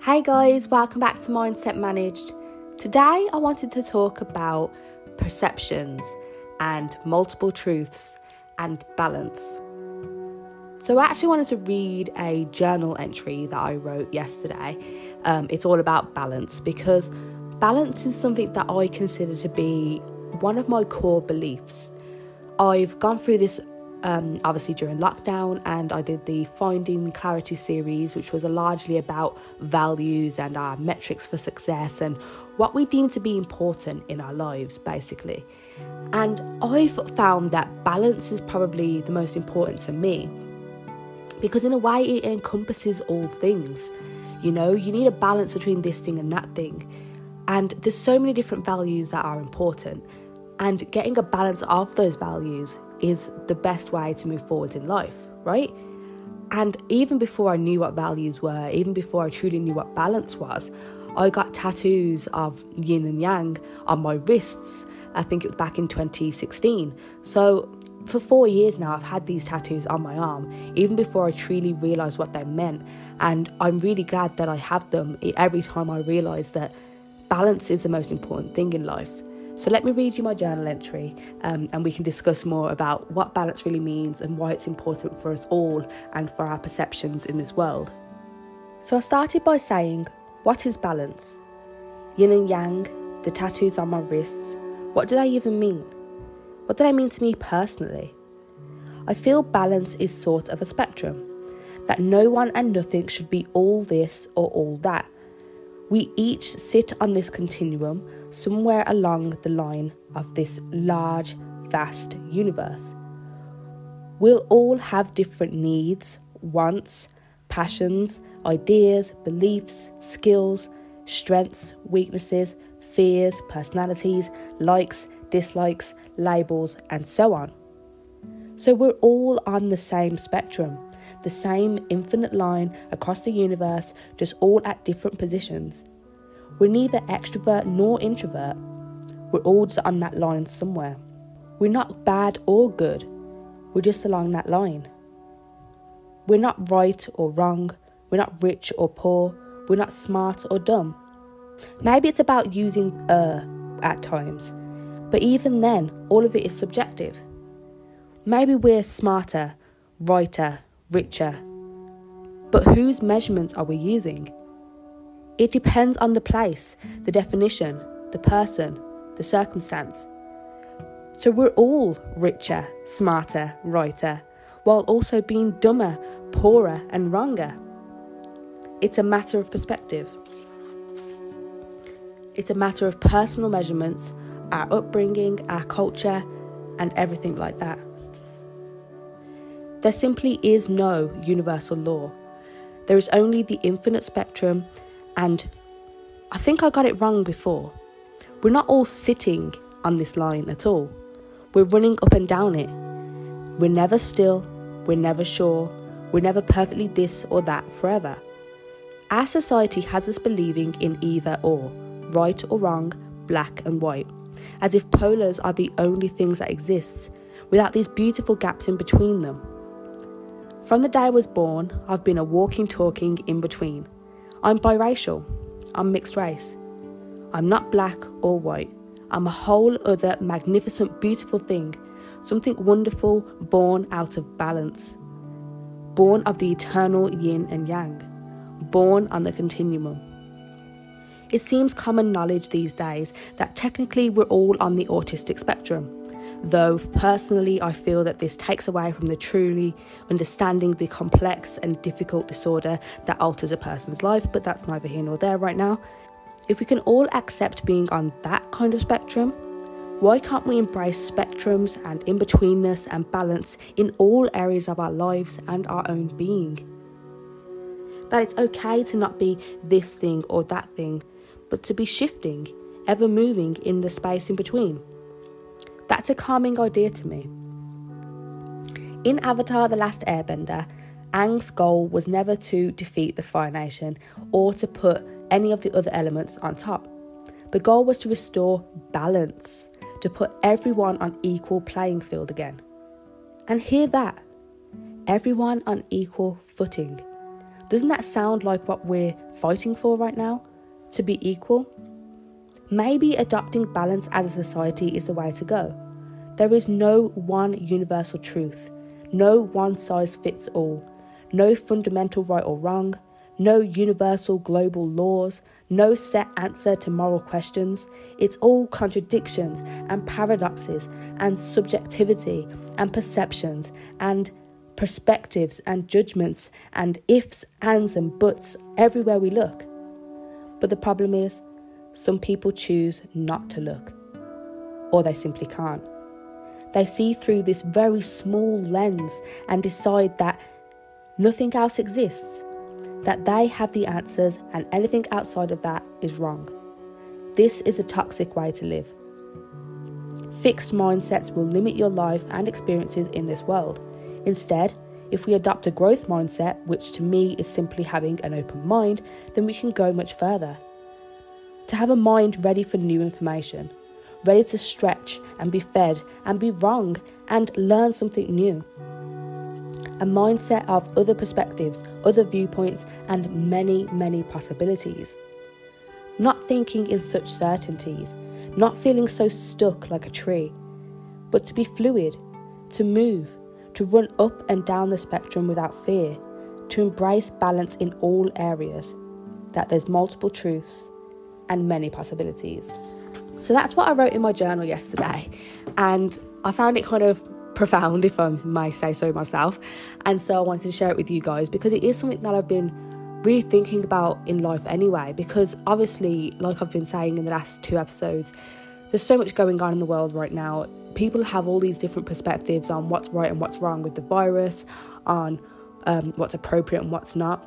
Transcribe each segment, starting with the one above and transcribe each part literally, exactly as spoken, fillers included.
Hey guys, welcome back to Mindset Managed. Today I wanted to talk about perceptions and multiple truths and balance. So I actually wanted to read a journal entry that I wrote yesterday. Um, it's all about balance because balance is something that I consider to be one of my core beliefs. I've gone through this Um, obviously during lockdown, and I did the Finding Clarity series, which was largely about values and our metrics for success and what we deem to be important in our lives, basically. And I've found that balance is probably the most important to me because in a way it encompasses all things. You know, you need a balance between this thing and that thing. And there's so many different values that are important. And getting a balance of those values is the best way to move forward in life, right? And even before I knew what values were, even before I truly knew what balance was, I got tattoos of yin and yang on my wrists. I think it was back in twenty sixteen. So for four years now, I've had these tattoos on my arm, even before I truly realised what they meant. And I'm really glad that I have them every time I realise that balance is the most important thing in life. So let me read you my journal entry um, and we can discuss more about what balance really means and why it's important for us all and for our perceptions in this world. So I started by saying, what is balance? Yin and yang, the tattoos on my wrists, what do they even mean? What do they mean to me personally? I feel balance is sort of a spectrum, that no one and nothing should be all this or all that. We each sit on this continuum somewhere along the line of this large, vast universe. We'll all have different needs, wants, passions, ideas, beliefs, skills, strengths, weaknesses, fears, personalities, likes, dislikes, labels, and so on. So we're all on the same spectrum, the same infinite line across the universe, just all at different positions. We're neither extrovert nor introvert. We're all just on that line somewhere. We're not bad or good. We're just along that line. We're not right or wrong. We're not rich or poor. We're not smart or dumb. Maybe it's about using uh at times, but even then, all of it is subjective. Maybe we're smarter, righter, richer. But whose measurements are we using? It depends on the place, the definition, the person, the circumstance. So we're all richer, smarter, righter, while also being dumber, poorer and wronger. It's a matter of perspective. It's a matter of personal measurements, our upbringing, our culture, and everything like that. There simply is no universal law. There is only the infinite spectrum, and I think I got it wrong before. We're not all sitting on this line at all. We're running up and down it. We're never still, we're never sure, we're never perfectly this or that forever. Our society has us believing in either or, right or wrong, black and white, as if polars are the only things that exist, without these beautiful gaps in between them. From the day I was born, I've been a walking, talking in between. I'm biracial. I'm mixed race. I'm not black or white. I'm a whole other magnificent, beautiful thing, something wonderful born out of balance, born of the eternal yin and yang, born on the continuum. It seems common knowledge these days that technically we're all on the autistic spectrum, though personally I feel that this takes away from the truly understanding the complex and difficult disorder that alters a person's life, but that's neither here nor there right now. If we can all accept being on that kind of spectrum, why can't we embrace spectrums and in-betweenness and balance in all areas of our lives and our own being? That it's okay to not be this thing or that thing, but to be shifting, ever moving in the space in between. That's a calming idea to me. In Avatar: The Last Airbender, Aang's goal was never to defeat the Fire Nation or to put any of the other elements on top. The goal was to restore balance, to put everyone on equal playing field again. And hear that, everyone on equal footing. Doesn't that sound like what we're fighting for right now? To be equal? Maybe adopting balance as a society is the way to go. There is no one universal truth, no one size fits all, no fundamental right or wrong, no universal global laws, no set answer to moral questions. It's all contradictions and paradoxes and subjectivity and perceptions and perspectives and judgments and ifs, ands and buts everywhere we look. But the problem is, some people choose not to look, or they simply can't. They see through this very small lens and decide that nothing else exists, that they have the answers and anything outside of that is wrong. This is a toxic way to live. Fixed mindsets will limit your life and experiences in this world. Instead, if we adopt a growth mindset, which to me is simply having an open mind, then we can go much further. To have a mind ready for new information, ready to stretch and be fed and be wrong and learn something new. A mindset of other perspectives, other viewpoints, and many, many possibilities. Not thinking in such certainties, not feeling so stuck like a tree, but to be fluid, to move, to run up and down the spectrum without fear, to embrace balance in all areas, that there's multiple truths and many possibilities. So that's what I wrote in my journal yesterday, and I found it kind of profound, if I may say so myself, and so I wanted to share it with you guys because it is something that I've been really thinking about in life anyway, because obviously, like I've been saying in the last two episodes, there's so much going on in the world right now. People have all these different perspectives on what's right and what's wrong with the virus, on um, what's appropriate and what's not,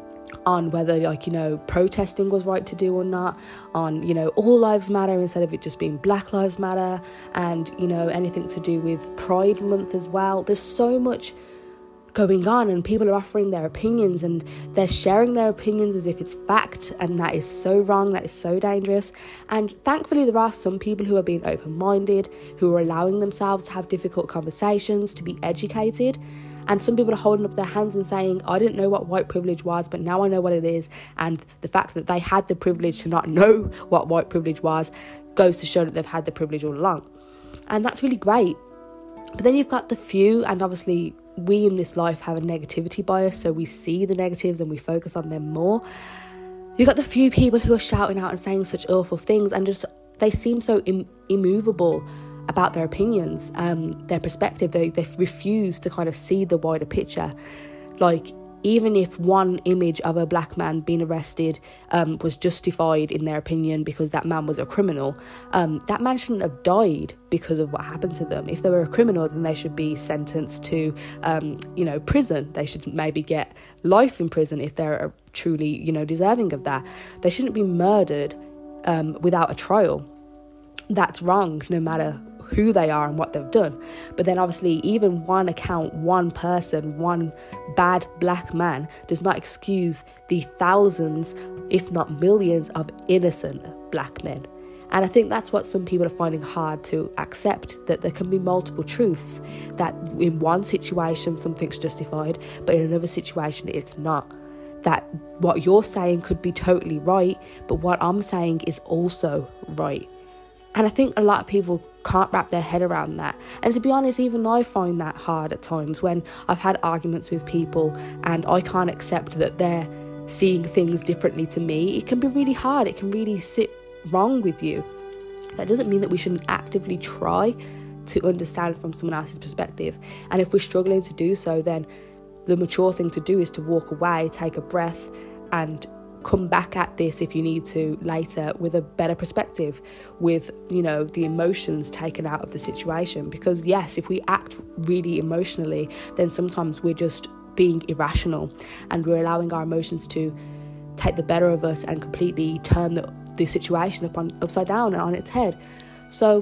on whether, like, you know, protesting was right to do or not, on, you know, all lives matter instead of it just being Black Lives Matter, and, you know, anything to do with Pride Month as well. There's so much going on, and people are offering their opinions, and they're sharing their opinions as if it's fact, and that is so wrong, that is so dangerous. And thankfully there are some people who are being open-minded, who are allowing themselves to have difficult conversations, to be educated. And some people are holding up their hands and saying, I didn't know what white privilege was, but now I know what it is. And the fact that they had the privilege to not know what white privilege was goes to show that they've had the privilege all along. And that's really great. But then you've got the few, and obviously we in this life have a negativity bias, so we see the negatives and we focus on them more. You've got the few people who are shouting out and saying such awful things, and just they seem so Im- immovable about their opinions, um, their perspective. They, they refuse to kind of see the wider picture. Like, even if one image of a black man being arrested um, was justified in their opinion because that man was a criminal, um, that man shouldn't have died because of what happened to them. If they were a criminal, then they should be sentenced to, um, you know, prison. They should maybe get life in prison if they're truly, you know, deserving of that. They shouldn't be murdered um, without a trial. That's wrong, no matter who they are and what they've done. But then obviously even one account, one person, one bad black man does not excuse the thousands, if not millions, of innocent black men. And I think that's what some people are finding hard to accept, that there can be multiple truths, that in one situation something's justified, but in another situation it's not. That what you're saying could be totally right, but what I'm saying is also right. And I think a lot of people can't wrap their head around that. And to be honest, even I find that hard at times when I've had arguments with people and I can't accept that they're seeing things differently to me. It can be really hard. It can really sit wrong with you. That doesn't mean that we shouldn't actively try to understand from someone else's perspective. And if we're struggling to do so, then the mature thing to do is to walk away, take a breath, and come back at this if you need to later with a better perspective, with, you know, the emotions taken out of the situation. Because yes, if we act really emotionally, then sometimes we're just being irrational and we're allowing our emotions to take the better of us and completely turn the, the situation upon, upside down and on its head. So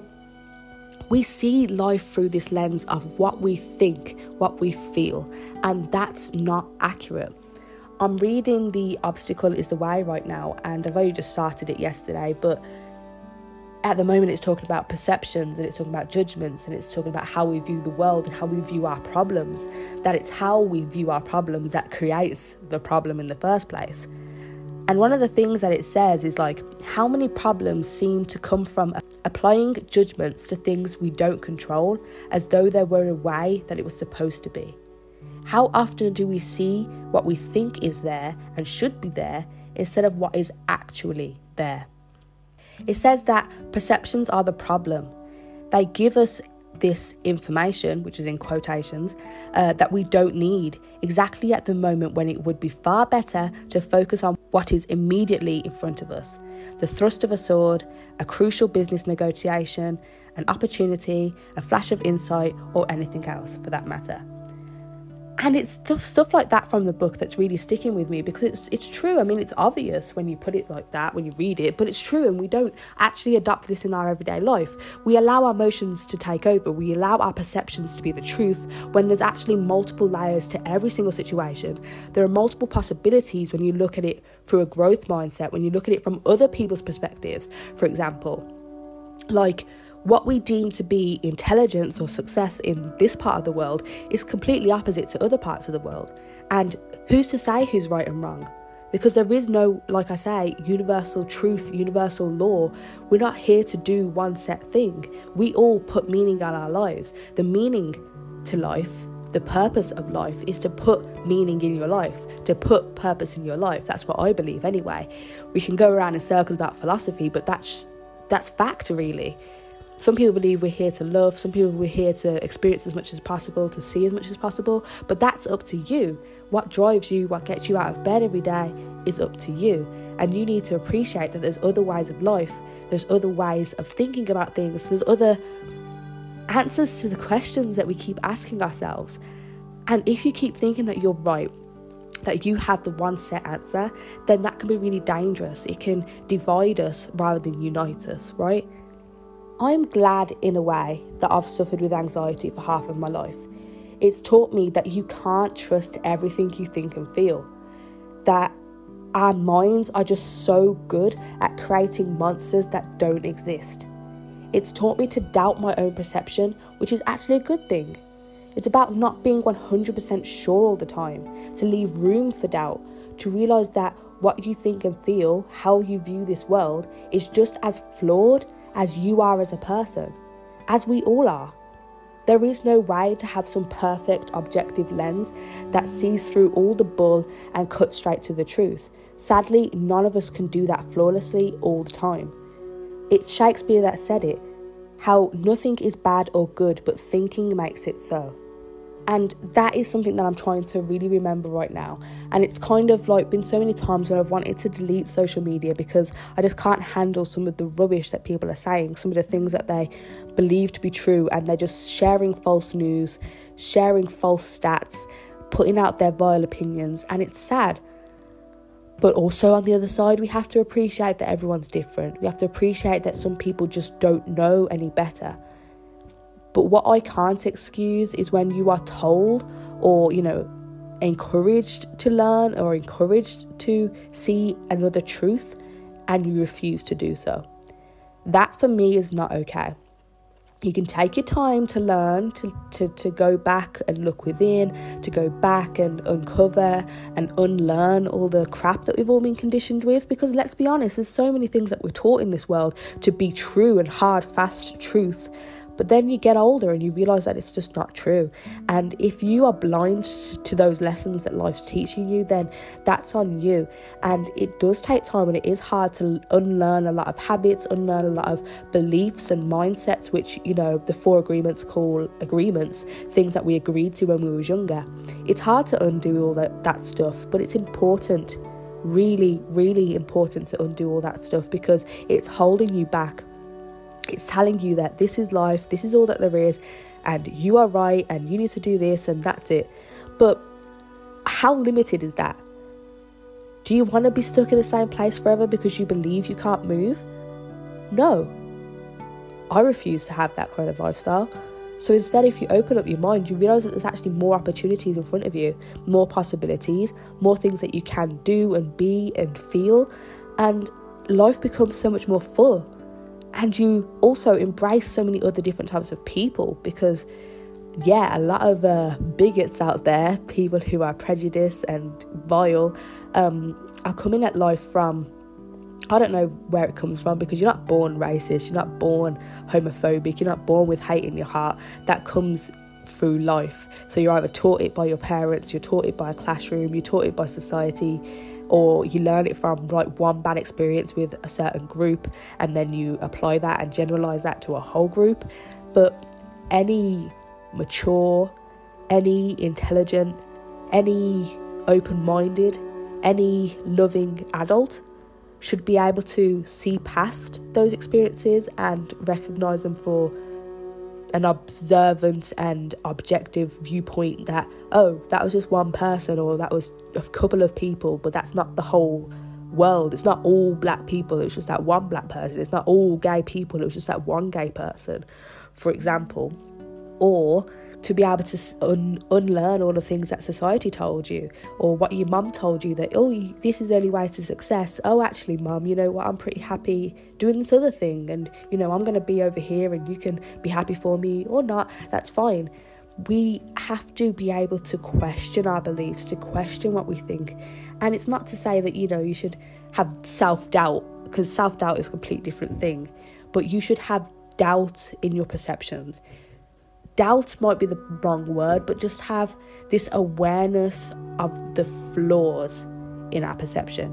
we see life through this lens of what we think, what we feel, and that's not accurate. I'm reading The Obstacle is the Way right now, and I've only just started it yesterday, but at the moment it's talking about perceptions, and it's talking about judgments, and it's talking about how we view the world and how we view our problems, that it's how we view our problems that creates the problem in the first place. And one of the things that it says is like, how many problems seem to come from applying judgments to things we don't control as though there were a way that it was supposed to be? How often do we see what we think is there and should be there instead of what is actually there? It says that perceptions are the problem. They give us this information, which is in quotations, uh, that we don't need exactly at the moment when it would be far better to focus on what is immediately in front of us. The thrust of a sword, a crucial business negotiation, an opportunity, a flash of insight, or anything else for that matter. And it's stuff, stuff like that from the book that's really sticking with me, because it's it's true. I mean, it's obvious when you put it like that, when you read it, but it's true, and we don't actually adopt this in our everyday life. We allow our emotions to take over. We allow our perceptions to be the truth when there's actually multiple layers to every single situation. There are multiple possibilities when you look at it through a growth mindset, when you look at it from other people's perspectives, for example. Like, what we deem to be intelligence or success in this part of the world is completely opposite to other parts of the world. And who's to say who's right and wrong? Because there is no, like I say, universal truth, universal law. We're not here to do one set thing. We all put meaning on our lives. The meaning to life, the purpose of life, is to put meaning in your life, to put purpose in your life. That's what I believe anyway. We can go around in circles about philosophy, but that's that's fact, really. Some people believe we're here to love. Some people we're here to experience as much as possible, to see as much as possible. But that's up to you. What drives you, what gets you out of bed every day is up to you. And you need to appreciate that there's other ways of life. There's other ways of thinking about things. There's other answers to the questions that we keep asking ourselves. And if you keep thinking that you're right, that you have the one set answer, then that can be really dangerous. It can divide us rather than unite us, right? I'm glad in a way that I've suffered with anxiety for half of my life. It's taught me that you can't trust everything you think and feel. That our minds are just so good at creating monsters that don't exist. It's taught me to doubt my own perception, which is actually a good thing. It's about not being one hundred percent sure all the time, to leave room for doubt, to realise that what you think and feel, how you view this world, is just as flawed as you are as a person, as we all are. There is no way to have some perfect objective lens that sees through all the bull and cuts straight to the truth. Sadly, none of us can do that flawlessly all the time. It's Shakespeare that said it, how nothing is bad or good, but thinking makes it so. And that is something that I'm trying to really remember right now. And it's kind of like been so many times when I've wanted to delete social media because I just can't handle some of the rubbish that people are saying, some of the things that they believe to be true, and they're just sharing false news, sharing false stats, putting out their vile opinions, and it's sad. But also on the other side, we have to appreciate that everyone's different. We have to appreciate that some people just don't know any better. But what I can't excuse is when you are told or, you know, encouraged to learn or encouraged to see another truth and you refuse to do so. That for me is not okay. You can take your time to learn, to, to, to go back and look within, to go back and uncover and unlearn all the crap that we've all been conditioned with. Because let's be honest, there's so many things that we're taught in this world to be true and hard, fast truth. But then you get older and you realise that it's just not true. And if you are blind to those lessons that life's teaching you, then that's on you. And it does take time, and it is hard to unlearn a lot of habits, unlearn a lot of beliefs and mindsets, which, you know, the four agreements call agreements, things that we agreed to when we were younger. It's hard to undo all that, that stuff, but it's important, really, really important to undo all that stuff because it's holding you back. It's telling you that this is life, this is all that there is, and you are right, and you need to do this, and that's it. But how limited is that? Do you want to be stuck in the same place forever because you believe you can't move? No. I refuse to have that kind of lifestyle. So instead, if you open up your mind, you realise that there's actually more opportunities in front of you, more possibilities, more things that you can do and be and feel, and life becomes so much more full. And you also embrace so many other different types of people, because yeah, a lot of uh, bigots out there, people who are prejudiced and vile, um, are coming at life from, I don't know where it comes from, because you're not born racist, you're not born homophobic, you're not born with hate in your heart. That comes through life. So you're either taught it by your parents, you're taught it by a classroom, you're taught it by society, or you learn it from like one bad experience with a certain group, and then you apply that and generalize that to a whole group. But any mature, any intelligent, any open-minded, any loving adult should be able to see past those experiences and recognize them for an observant and objective viewpoint, that, oh, that was just one person, or that was a couple of people, but that's not the whole world. It's not all black people, it's just that one black person. It's not all gay people, it was just that one gay person, for example. Or to be able to un- unlearn all the things that society told you, or what your mum told you, that, oh, this is the only way to success. Oh, actually, mum, you know what, I'm pretty happy doing this other thing, and, you know, I'm going to be over here and you can be happy for me or not. That's fine. We have to be able to question our beliefs, to question what we think. And it's not to say that, you know, you should have self-doubt, because self-doubt is a completely different thing, but you should have doubt in your perceptions. Doubt might be the wrong word, but just have this awareness of the flaws in our perception,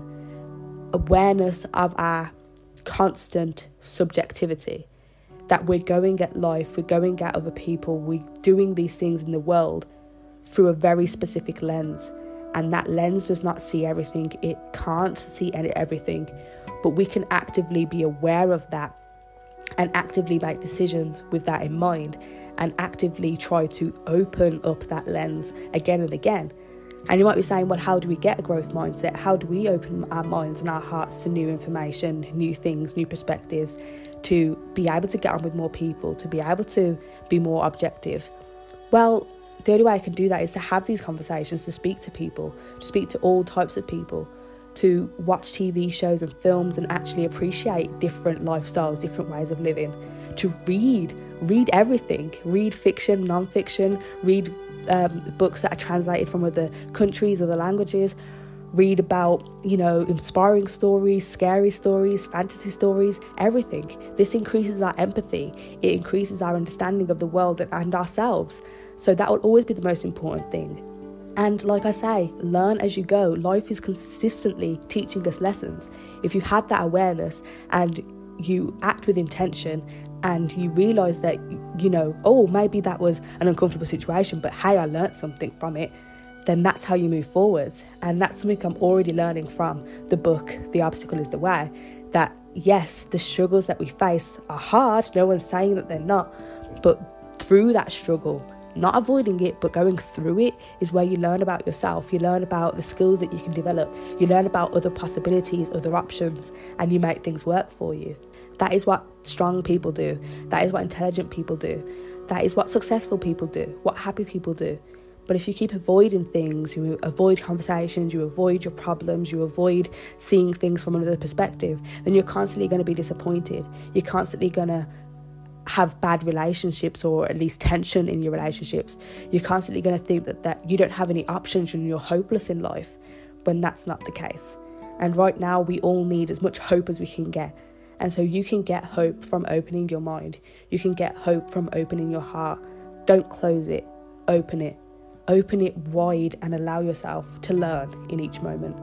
awareness of our constant subjectivity, that we're going at life, we're going at other people, we're doing these things in the world through a very specific lens, and that lens does not see everything. It can't see everything, but we can actively be aware of that and actively make decisions with that in mind, and actively try to open up that lens again and again. And you might be saying, well, how do we get a growth mindset? How do we open our minds and our hearts to new information, new things, new perspectives, to be able to get on with more people, to be able to be more objective? Well, the only way I can do that is to have these conversations, to speak to people, to speak to all types of people, to watch T V shows and films and actually appreciate different lifestyles, different ways of living, to read, read everything, read fiction, non-fiction, read um, books that are translated from other countries, other languages, read about, you know, inspiring stories, scary stories, fantasy stories, everything. This increases our empathy, it increases our understanding of the world and ourselves. So that will always be the most important thing. And like I say, learn as you go. Life is consistently teaching us lessons. If you have that awareness and you act with intention, and you realise that, you know, oh, maybe that was an uncomfortable situation, but hey, I learnt something from it, then that's how you move forwards. And that's something I'm already learning from the book, The Obstacle is the Way, that yes, the struggles that we face are hard, no one's saying that they're not, but through that struggle, not avoiding it, but going through it, is where you learn about yourself. You learn about the skills that you can develop. You learn about other possibilities, other options, and you make things work for you. That is what strong people do. That is what intelligent people do. That is what successful people do, what happy people do. But if you keep avoiding things, you avoid conversations, you avoid your problems, you avoid seeing things from another perspective, then you're constantly going to be disappointed. You're constantly going to have bad relationships, or at least tension in your relationships. You're constantly going to think that, that you don't have any options and you're hopeless in life, when that's not the case. And right now we all need as much hope as we can get. And so you can get hope from opening your mind. You can get hope from opening your heart. Don't close it, open it. Open it wide and allow yourself to learn in each moment.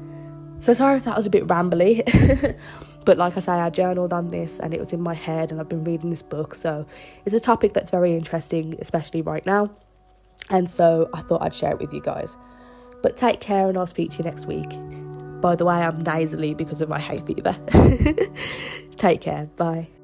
So sorry if that was a bit rambly. But like I say, I journaled on this and it was in my head, and I've been reading this book. So it's a topic that's very interesting, especially right now. And so I thought I'd share it with you guys. But take care, and I'll speak to you next week. By the way, I'm nasally because of my hay fever. Take care. Bye.